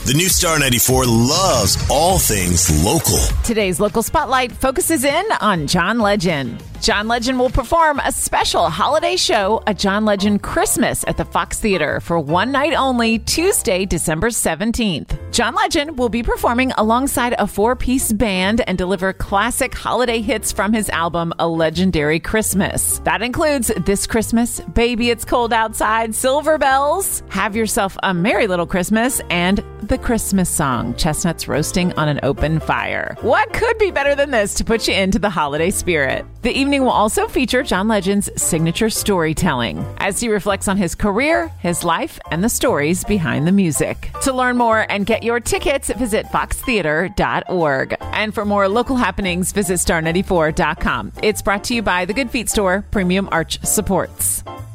The new Star 94 loves all things local. Today's local spotlight focuses in on John Legend. John Legend will perform a special holiday show, A John Legend Christmas, at the Fox Theater for one night only, Tuesday, December 17th. John Legend will be performing alongside a four-piece band and deliver classic holiday hits from his album, A Legendary Christmas. That includes This Christmas, Baby It's Cold Outside, Silver Bells, Have Yourself a Merry Little Christmas, and The Christmas Song, Chestnuts Roasting on an Open Fire. What could be better than this to put you into the holiday spirit? The evening will also feature John Legend's signature storytelling as he reflects on his career, his life, and the stories behind the music. To learn more and get your tickets, visit foxtheater.org. And for more local happenings, visit star94.com. It's brought to you by the Good Feet Store, Premium Arch Supports.